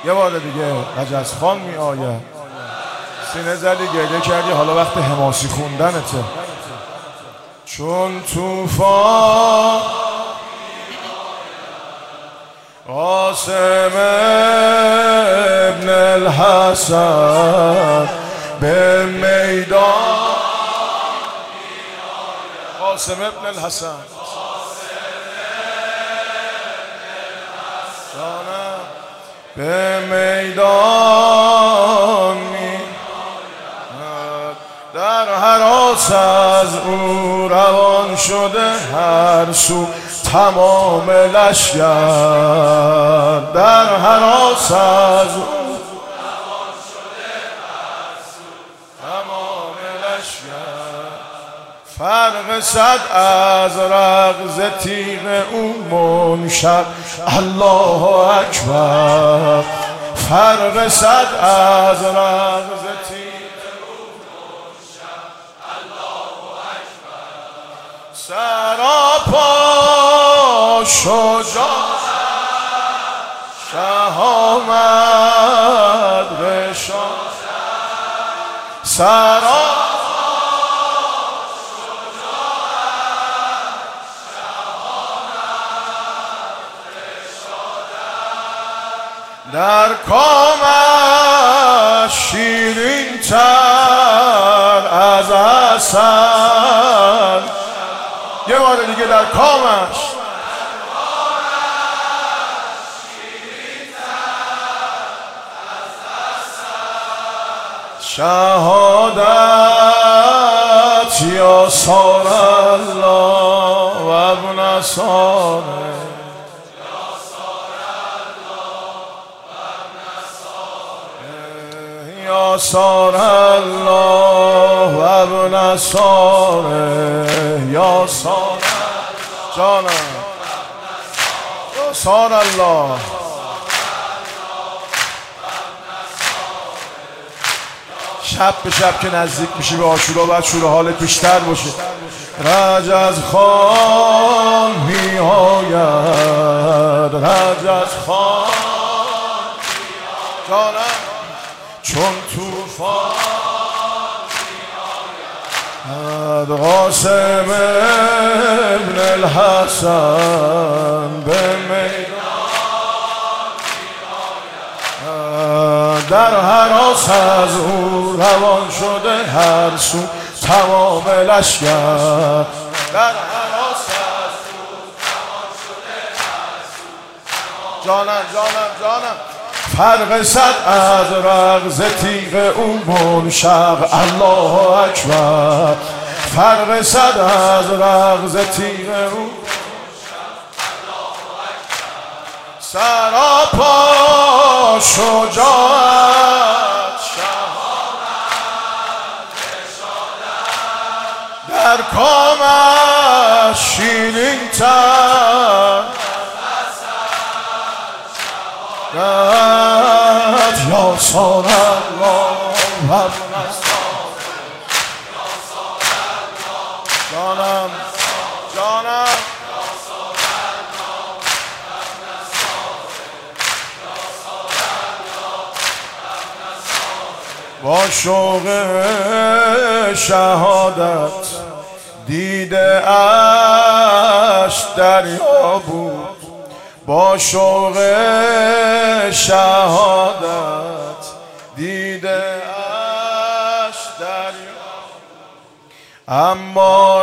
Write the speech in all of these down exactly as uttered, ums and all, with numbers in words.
یه بار دیگه رجزخان می آید، سینه زدی گریه کردی، حالا وقت حماسی خوندنته. چون توفان قاسم ابن الحسن به میدان، قاسم ابن الحسن به میدان می در هراس از او روان شده هر سو تمام لشگر، در هراس از او روان شده هر سو تمام لشگر. فرق صد از رغز تیغ او منشق الله اکبر، فرق صد از رغز تیغ او منشق الله اکبر. سراپا شجاعت شه آمد رشاد، سراپا در کامش شیرین تر از عسل. یه بار دیگه در کامش شهادت یا سار الله و ابن ساره، یا سار الله و ابن ساره، یا سار جانم یا سار الله. شب به شب که نزدیک میشی به عاشورا باید شور حالت بیشتر باشه. رجزخان می آید، رجزخان جانم چون توفان می آید. قاسم ابن الحسن به میدان می آید، در هراس از او روان شده هر سو تمام لشگر، در هراس از او روان شده هر سو تمام. جانم جانم جانم فرق صد از رغز تیغ او منشق الله اکبر، فرق صد از رغز تیغ او منشق الله اکبر. سراپا شجاعت شهامت رشادت، در کامش شیرین تر یا سار الله و ابن ساره، جانم جانم با شوق شهادت دیده اش دریا بود، با شوق شهادت دیده اش دریا، اما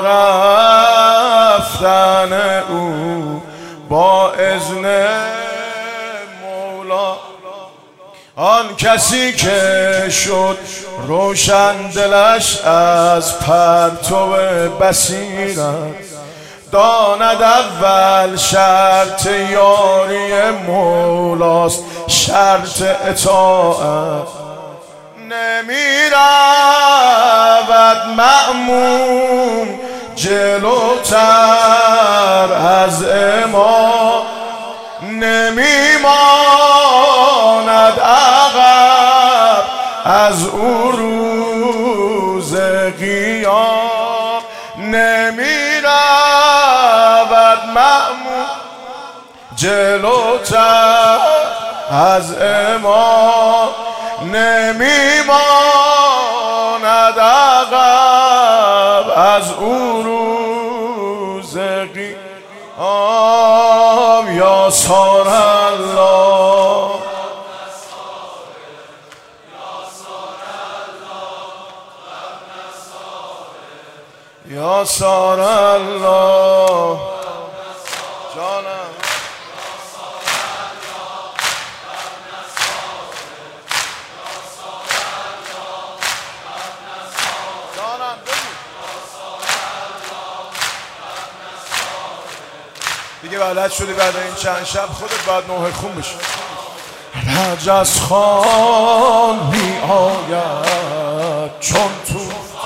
رفتن او با اذن مولا، آن کسی که شد روشن دلش از پرتو بصیرت، داند اول شرط یاری مولاست شرط اطاعت. نمی رود مأموم جلوتر از امام، نمی ماند عقب از او روز قیام، نمی رود مأموم جلوتر از امام نمیماند عقب از او روز قیام یا سار الله یا سار الله جانم جانم بگو دیگه بلد شدی بعد این چند شب خودت باید نوحه خون بشی. رجز خان می آید چون تو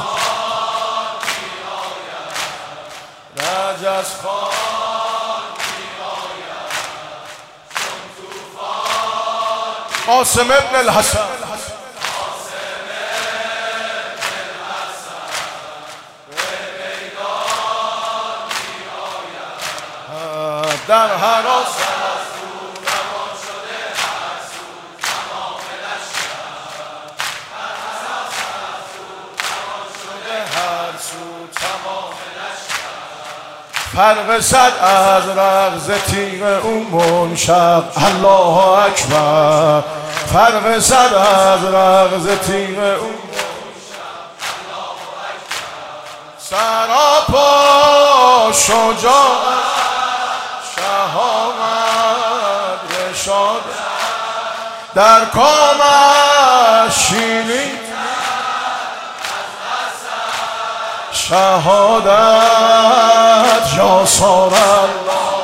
رجز خان می آید چون توفان قاسم ابن الحسن در هراس از او روان شده هر سو تمام لشکر در هراس از او روان شده هر سو تمام لشکر فرق صد از رغز تیغ او منشق الله اکبر فرق صد از رغز تیغ او منشق الله اکبر سراپا شجاع آمد رشاد در کامش شیرین شهادت یا سار الله